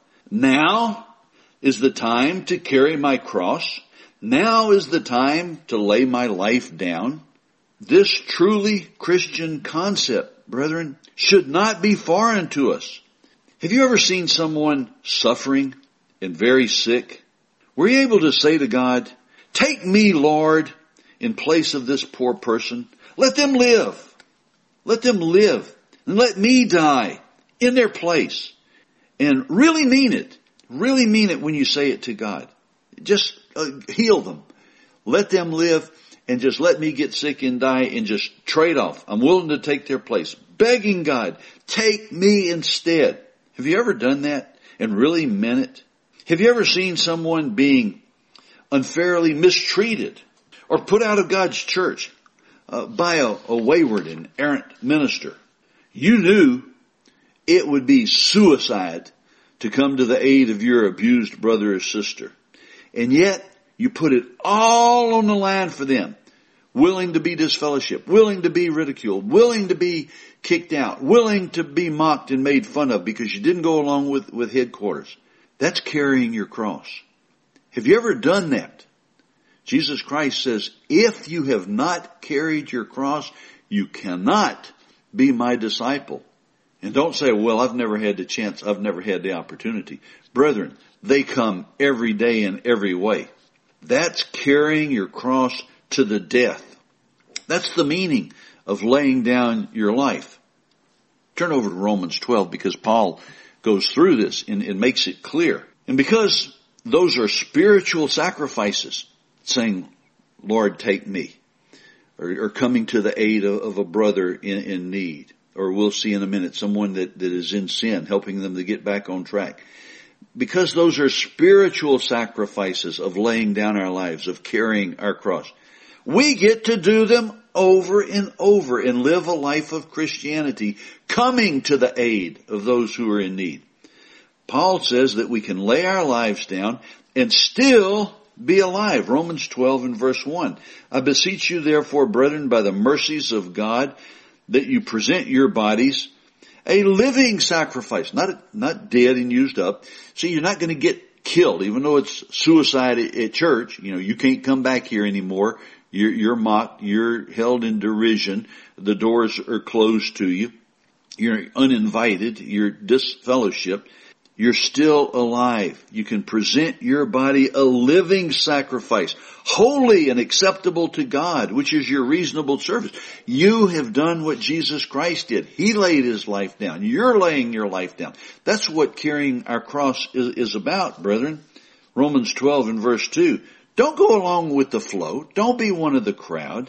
now is the time to carry my cross? Now is the time to lay my life down? This truly Christian concept, brethren, should not be foreign to us. Have you ever seen someone suffering and very sick? Were you able to say to God, take me, Lord, in place of this poor person? Let them live. Let them live. And let me die in their place. And really mean it. Really mean it when you say it to God. Just uh, heal them. Let them live and just let me get sick and die and just trade off. I'm willing to take their place. Begging God, take me instead. Have you ever done that and really meant it? Have you ever seen someone being unfairly mistreated or put out of God's church uh, by a, a wayward and errant minister? You knew it would be suicide to come to the aid of your abused brother or sister. And yet, you put it all on the line for them. Willing to be disfellowshipped, willing to be ridiculed, willing to be kicked out, willing to be mocked and made fun of because you didn't go along with, with headquarters. That's carrying your cross. Have you ever done that? Jesus Christ says, if you have not carried your cross, you cannot be my disciple. And don't say, well, I've never had the chance. I've never had the opportunity. Brethren, they come every day in every way. That's carrying your cross to the death. That's the meaning of laying down your life. Turn over to Romans twelve because Paul goes through this and, and makes it clear. And because those are spiritual sacrifices, saying, Lord, take me. Or, or coming to the aid of, of a brother in, in need. Or we'll see in a minute someone that, that is in sin, helping them to get back on track. Because those are spiritual sacrifices of laying down our lives, of carrying our cross. We get to do them over and over and live a life of Christianity, coming to the aid of those who are in need. Paul says that we can lay our lives down and still be alive. Romans twelve and verse one. I beseech you therefore, brethren, by the mercies of God, that you present your bodies a living sacrifice, not not dead and used up. See, you're not going to get killed, even though it's suicide at, at church. You know, you can't come back here anymore. You're, you're mocked. You're held in derision. The doors are closed to you. You're uninvited. You're disfellowshipped. You're still alive. You can present your body a living sacrifice, holy and acceptable to God, which is your reasonable service. You have done what Jesus Christ did. He laid his life down. You're laying your life down. That's what carrying our cross is, is about, brethren. Romans twelve and verse two. Don't go along with the flow. Don't be one of the crowd.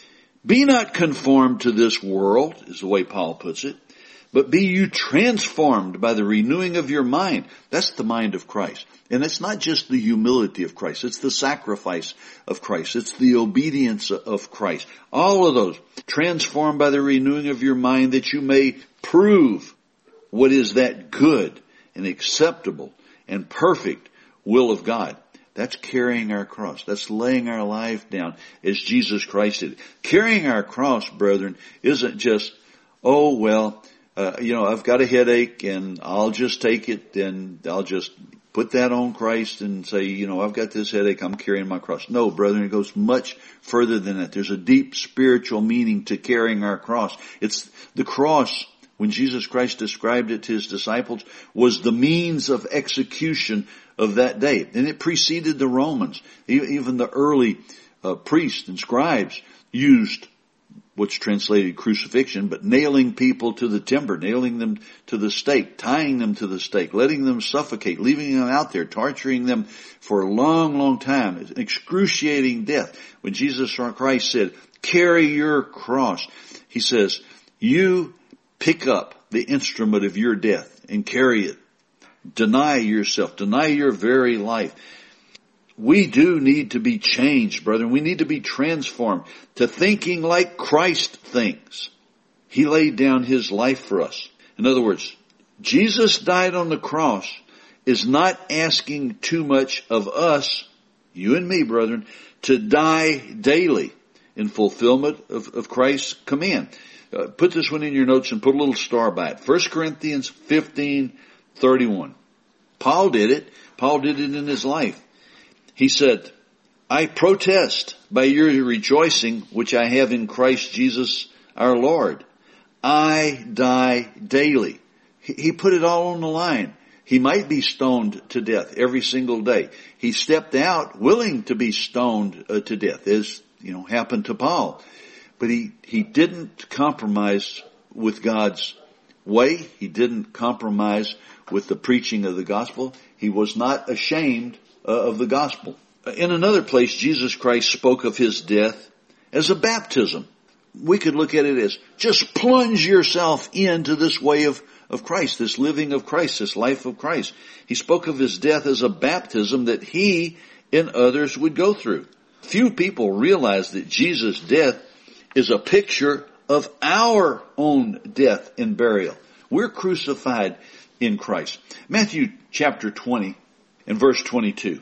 Be not conformed to this world, is the way Paul puts it. But be you transformed by the renewing of your mind. That's the mind of Christ. And it's not just the humility of Christ. It's the sacrifice of Christ. It's the obedience of Christ. All of those. Transformed by the renewing of your mind that you may prove what is that good and acceptable and perfect will of God. That's carrying our cross. That's laying our life down as Jesus Christ did. Carrying our cross, brethren, isn't just, oh, well, uh, you know, I've got a headache and I'll just take it and I'll just put that on Christ and say, you know, I've got this headache, I'm carrying my cross. No, brethren, it goes much further than that. There's a deep spiritual meaning to carrying our cross. It's the cross, when Jesus Christ described it to his disciples, was the means of execution of that day. And it preceded the Romans. Even the early uh, priests and scribes used what's translated crucifixion, but nailing people to the timber, nailing them to the stake, tying them to the stake, letting them suffocate, leaving them out there, torturing them for a long, long time, excruciating death. When Jesus Christ said, carry your cross, he says, you pick up the instrument of your death and carry it. Deny yourself, deny your very life. We do need to be changed, brethren. We need to be transformed to thinking like Christ thinks. He laid down his life for us. In other words, Jesus died on the cross is not asking too much of us, you and me, brethren, to die daily in fulfillment of, of Christ's command. Uh, put this one in your notes and put a little star by it. First Corinthians fifteen thirty-one. Paul did it. Paul did it in his life. He said, I protest by your rejoicing, which I have in Christ Jesus our Lord. I die daily. He put it all on the line. He might be stoned to death every single day. He stepped out willing to be stoned uh, to death, as, you know, happened to Paul. But he, he didn't compromise with God's way. He didn't compromise with the preaching of the gospel. He was not ashamed uh, of the gospel. In another place, Jesus Christ spoke of his death as a baptism. We could look at it as just plunge yourself into this way of, of Christ, this living of Christ, this life of Christ. He spoke of his death as a baptism that he and others would go through. Few people realize that Jesus' death is a picture of our own death and burial. We're crucified in Christ. Matthew chapter twenty and verse twenty-two.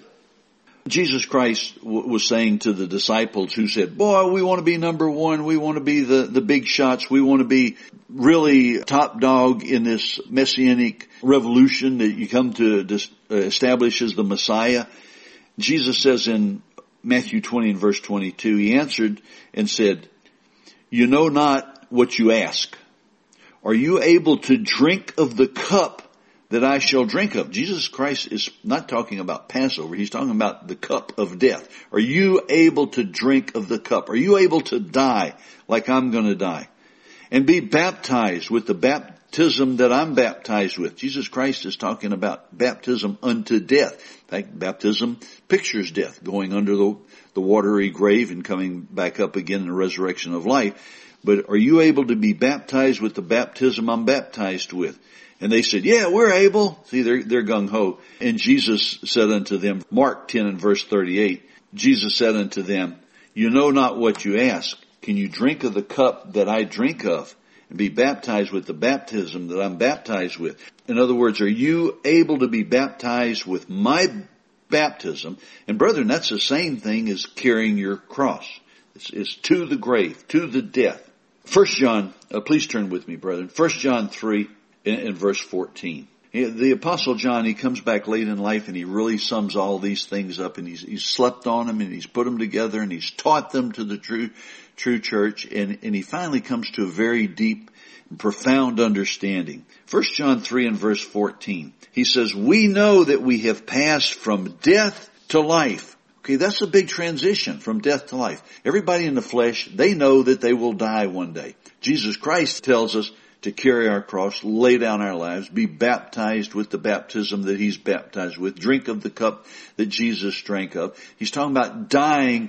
Jesus Christ w- was saying to the disciples who said, boy, we want to be number one. We want to be the, the big shots. We want to be really top dog in this messianic revolution that you come to dis- uh, establish as the Messiah. Jesus says in Matthew twenty and verse twenty-two, he answered and said, you know not what you ask. Are you able to drink of the cup that I shall drink of? Jesus Christ is not talking about Passover. He's talking about the cup of death. Are you able to drink of the cup? Are you able to die like I'm going to die? And be baptized with the baptism that I'm baptized with. Jesus Christ is talking about baptism unto death. In fact, baptism pictures death, going under the, the watery grave and coming back up again in the resurrection of life. But are you able to be baptized with the baptism I'm baptized with? And they said, yeah, we're able. See, they're, they're gung-ho. And Jesus said unto them, Mark ten and verse thirty-eight, Jesus said unto them, you know not what you ask. Can you drink of the cup that I drink of and be baptized with the baptism that I'm baptized with? In other words, are you able to be baptized with my baptism? And brethren, that's the same thing as carrying your cross. It's, it's to the grave, to the death. First John, uh, please turn with me, brethren. First John three in, in verse fourteen. The Apostle John, he comes back late in life and he really sums all these things up, and he's, he's slept on them and he's put them together and he's taught them to the true, true church, and, and he finally comes to a very deep and profound understanding. First John three and verse fourteen. He says, we know that we have passed from death to life. Okay, that's a big transition from death to life. Everybody in the flesh, they know that they will die one day. Jesus Christ tells us to carry our cross, lay down our lives, be baptized with the baptism that he's baptized with, drink of the cup that Jesus drank of. He's talking about dying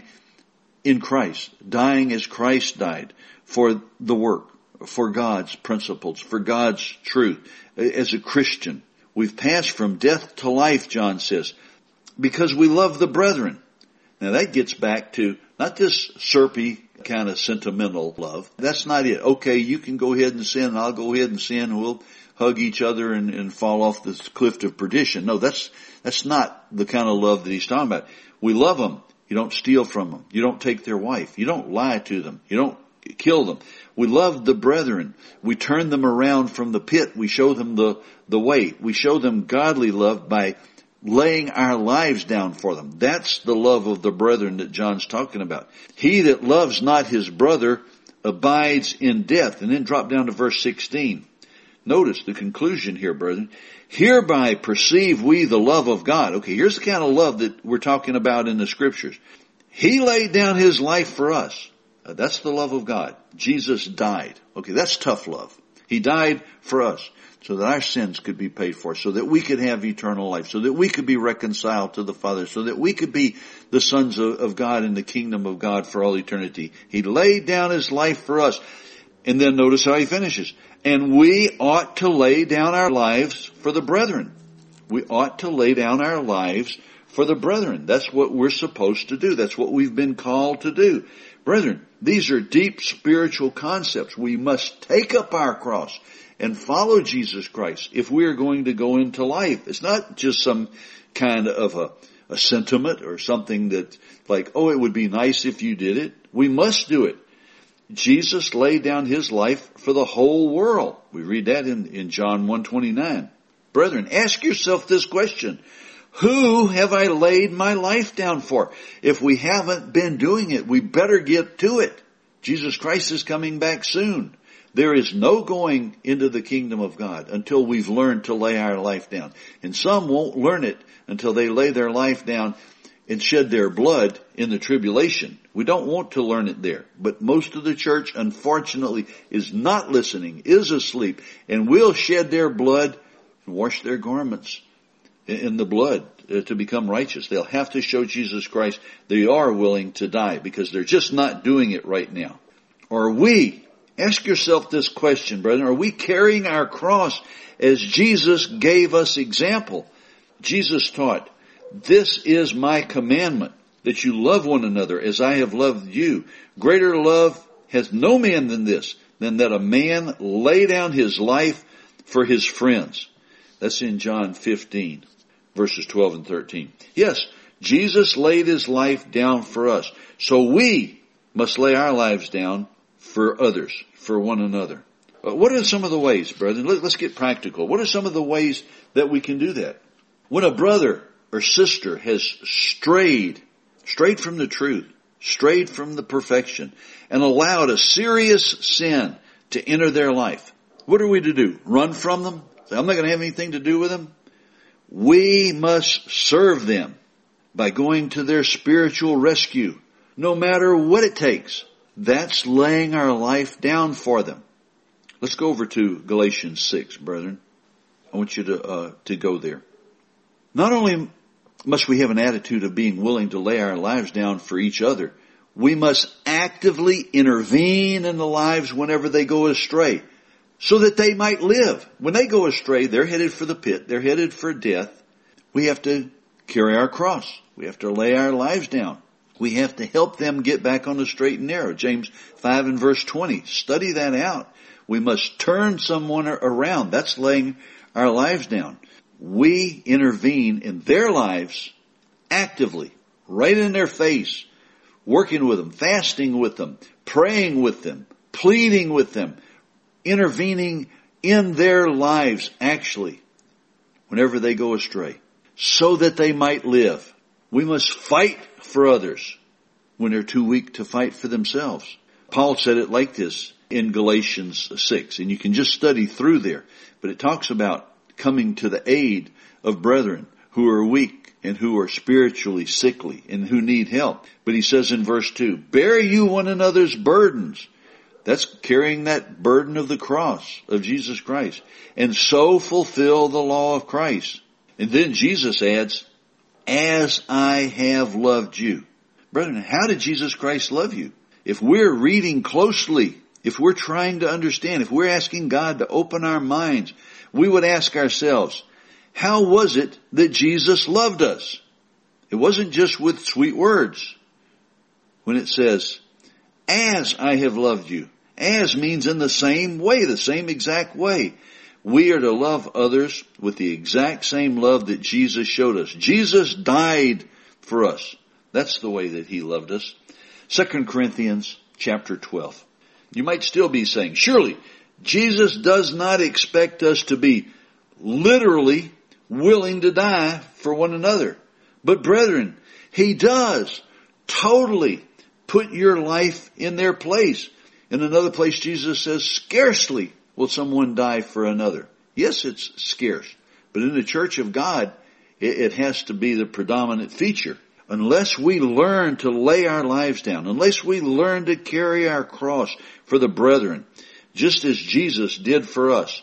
in Christ, dying as Christ died for the work, for God's principles, for God's truth. As a Christian, we've passed from death to life, John says, because we love the brethren. Now that gets back to not this syrupy kind of sentimental love. That's not it. Okay, you can go ahead and sin, and I'll go ahead and sin, and we'll hug each other and, and fall off this cliff of perdition. No, that's, that's not the kind of love that he's talking about. We love them. You don't steal from them. You don't take their wife. You don't lie to them. You don't kill them. We love the brethren. We turn them around from the pit. We show them the, the way. We show them godly love by laying our lives down for them. That's the love of the brethren that John's talking about. He that loves not his brother abides in death. And then drop down to verse sixteen. Notice the conclusion here, brethren. Hereby perceive we the love of God. Okay, here's the kind of love that we're talking about in the scriptures. He laid down his life for us. Uh, that's the love of God. Jesus died. Okay, that's tough love. He died for us so that our sins could be paid for, so that we could have eternal life, so that we could be reconciled to the Father, so that we could be the sons of, of God in the kingdom of God for all eternity. He laid down his life for us. And then notice how he finishes. And we ought to lay down our lives for the brethren. We ought to lay down our lives for the brethren. That's what we're supposed to do. That's what we've been called to do. Brethren, these are deep spiritual concepts. We must take up our cross and follow Jesus Christ if we are going to go into life. It's not just some kind of a, a sentiment or something that like, oh, it would be nice if you did it. We must do it. Jesus laid down his life for the whole world. We read that in, in John one twenty-nine. Brethren, ask yourself this question. Who have I laid my life down for? If we haven't been doing it, we better get to it. Jesus Christ is coming back soon. There is no going into the kingdom of God until we've learned to lay our life down. And some won't learn it until they lay their life down and shed their blood in the tribulation. We don't want to learn it there. But most of the church, unfortunately, is not listening, is asleep, and will shed their blood and wash their garments in the blood to become righteous. They'll have to show Jesus Christ they are willing to die because they're just not doing it right now. Are we, ask yourself this question, brethren, are we carrying our cross as Jesus gave us example? Jesus taught, this is my commandment, that you love one another as I have loved you. Greater love has no man than this, than that a man lay down his life for his friends. That's in John fifteen, verses twelve and thirteen. Yes, Jesus laid his life down for us. So we must lay our lives down for others, for one another. What are some of the ways, brethren? Let's get practical. What are some of the ways that we can do that? When a brother or sister has strayed, strayed from the truth, strayed from the perfection, and allowed a serious sin to enter their life, what are we to do? Run from them? Say, I'm not going to have anything to do with them? We must serve them by going to their spiritual rescue, no matter what it takes. That's laying our life down for them. Let's go over to Galatians six, brethren. I want you to uh, to go there. Not only must we have an attitude of being willing to lay our lives down for each other, we must actively intervene in the lives whenever they go astray, so that they might live. When they go astray, they're headed for the pit. They're headed for death. We have to carry our cross. We have to lay our lives down. We have to help them get back on the straight and narrow. James five and verse twenty. Study that out. We must turn someone around. That's laying our lives down. We intervene in their lives actively, right in their face, working with them, fasting with them, praying with them, pleading with them, intervening in their lives actually whenever they go astray, so that they might live. We must fight for others when they're too weak to fight for themselves. Paul said it like this in Galatians six, and you can just study through there, but it talks about coming to the aid of brethren who are weak and who are spiritually sickly and who need help. But he says in verse two, bear you one another's burdens. That's carrying that burden of the cross of Jesus Christ, and so fulfill the law of Christ. And then Jesus adds, as I have loved you. Brethren, how did Jesus Christ love you? If we're reading closely, if we're trying to understand, if we're asking God to open our minds, we would ask ourselves, how was it that Jesus loved us? It wasn't just with sweet words. When it says, as I have loved you. As means in the same way, the same exact way. We are to love others with the exact same love that Jesus showed us. Jesus died for us. That's the way that he loved us. Second Corinthians chapter twelve. You might still be saying, surely Jesus does not expect us to be literally willing to die for one another. But brethren, he does totally put your life in their place. In another place, Jesus says, scarcely will someone die for another. Yes, it's scarce. But in the church of God, it, it has to be the predominant feature. Unless we learn to lay our lives down, unless we learn to carry our cross for the brethren, just as Jesus did for us,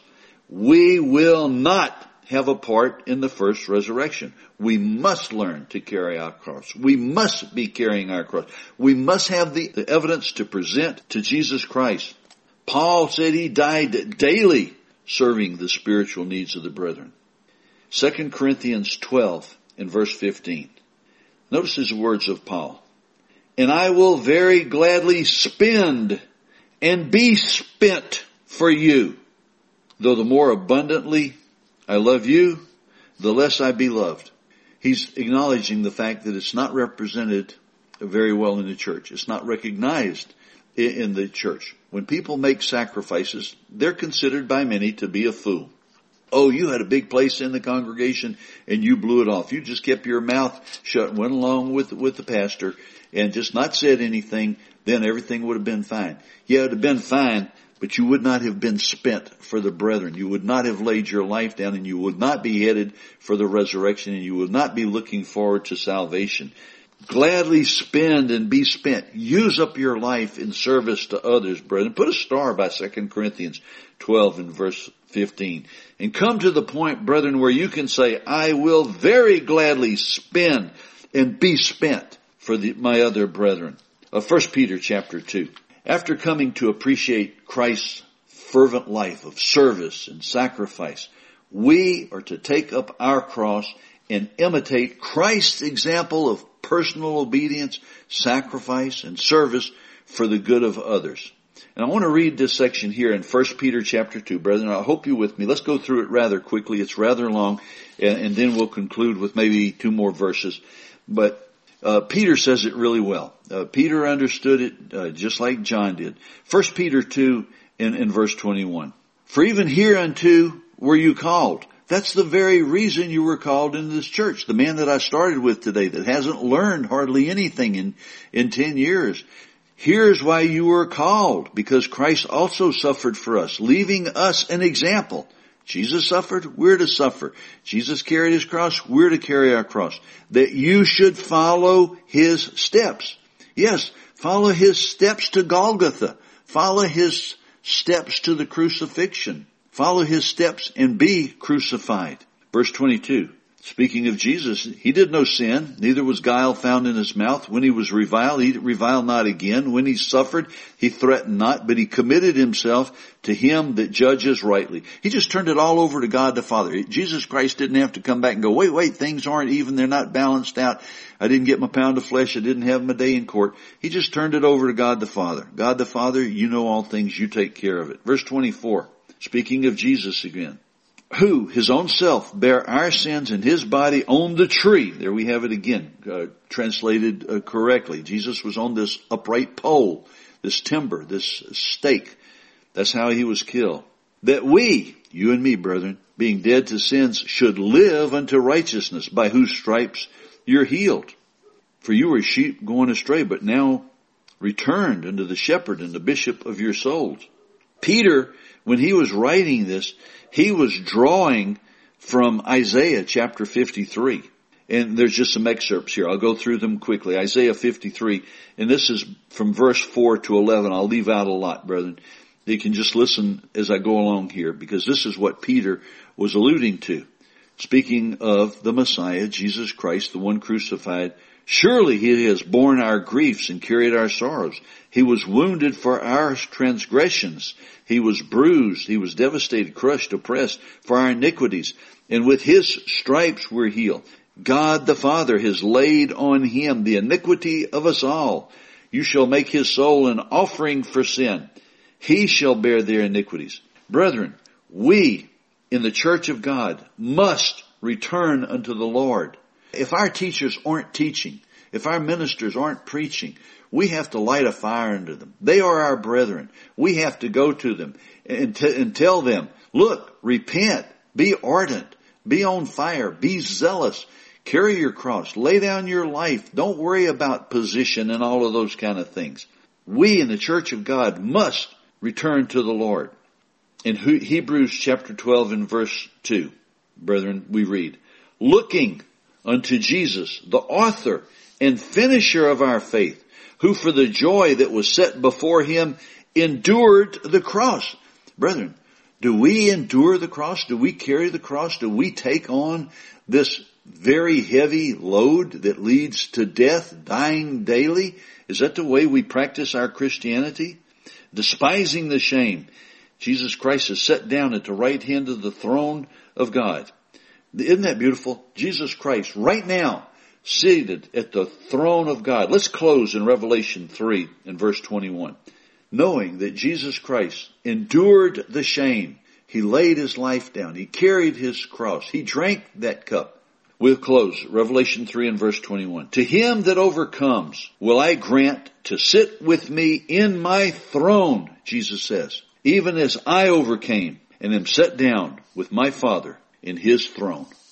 we will not have a part in the first resurrection. We must learn to carry our cross. We must be carrying our cross. We must have the, the evidence to present to Jesus Christ. Paul said he died daily serving the spiritual needs of the brethren. Second Corinthians twelve and verse fifteen. Notice these words of Paul. And I will very gladly spend and be spent for you, though the more abundantly I love you, the less I be loved. He's acknowledging the fact that it's not represented very well in the church. It's not recognized in the church. When people make sacrifices, they're considered by many to be a fool. Oh, you had a big place in the congregation and you blew it off. You just kept your mouth shut and went along with, with the pastor and just not said anything, then everything would have been fine. Yeah, it would have been fine, but you would not have been spent for the brethren. You would not have laid your life down, and you would not be headed for the resurrection, and you would not be looking forward to salvation. Gladly spend and be spent. Use up your life in service to others, brethren. Put a star by Second Corinthians twelve and verse fifteen. And come to the point, brethren, where you can say, I will very gladly spend and be spent for the, my other brethren. Uh, First Peter chapter two. After coming to appreciate Christ's fervent life of service and sacrifice, we are to take up our cross and imitate Christ's example of personal obedience, sacrifice, and service for the good of others. And I want to read this section here in First Peter chapter two. Brethren, I hope you're with me. Let's go through it rather quickly. It's rather long, and, and then we'll conclude with maybe two more verses. But uh, Peter says it really well. Uh, Peter understood it uh, just like John did. First Peter two in, in verse twenty-one. For even hereunto were you called. That's the very reason you were called into this church. The man that I started with today that hasn't learned hardly anything in, in ten years. Here's why you were called, because Christ also suffered for us, leaving us an example. Jesus suffered, we're to suffer. Jesus carried his cross, we're to carry our cross. That you should follow his steps. Yes, follow his steps to Golgotha. Follow his steps to the crucifixion. Follow his steps and be crucified. Verse twenty-two. Speaking of Jesus, he did no sin, neither was guile found in his mouth. When he was reviled, he reviled not again. When he suffered, he threatened not, but he committed himself to him that judges rightly. He just turned it all over to God the Father. Jesus Christ didn't have to come back and go, wait, wait, things aren't even, they're not balanced out. I didn't get my pound of flesh, I didn't have my day in court. He just turned it over to God the Father. God the Father, you know all things, you take care of it. Verse twenty-four, speaking of Jesus again. Who, his own self, bare our sins in his body on the tree. There we have it again, uh, translated uh, correctly. Jesus was on this upright pole, this timber, this stake. That's how he was killed. That we, you and me, brethren, being dead to sins, should live unto righteousness, by whose stripes you're healed. For you were sheep going astray, but now returned unto the shepherd and the bishop of your souls. Peter, when he was writing this, he was drawing from Isaiah chapter fifty-three. And there's just some excerpts here. I'll go through them quickly. Isaiah fifty-three. And this is from verse four to eleven. I'll leave out a lot, brethren. You can just listen as I go along here, because this is what Peter was alluding to. Speaking of the Messiah, Jesus Christ, the one crucified. Surely he has borne our griefs and carried our sorrows. He was wounded for our transgressions. He was bruised. He was devastated, crushed, oppressed for our iniquities. And with his stripes we're healed. God the Father has laid on him the iniquity of us all. You shall make his soul an offering for sin. He shall bear their iniquities. Brethren, we in the church of God must return unto the Lord. If our teachers aren't teaching, if our ministers aren't preaching, we have to light a fire under them. They are our brethren. We have to go to them and, t- and tell them, look, repent, be ardent, be on fire, be zealous, carry your cross, lay down your life. Don't worry about position and all of those kind of things. We in the church of God must return to the Lord. In Hebrews chapter twelve and verse two, brethren, we read, looking unto Jesus, the author and finisher of our faith, who for the joy that was set before him endured the cross. Brethren, do we endure the cross? Do we carry the cross? Do we take on this very heavy load that leads to death, dying daily? Is that the way we practice our Christianity? Despising the shame. Jesus Christ is set down at the right hand of the throne of God. Isn't that beautiful? Jesus Christ right now seated at the throne of God. Let's close in Revelation three and verse twenty-one. Knowing that Jesus Christ endured the shame. He laid his life down. He carried his cross. He drank that cup. We'll close Revelation three and verse twenty-one. To him that overcomes will I grant to sit with me in my throne, Jesus says, even as I overcame and am set down with my Father in his throne.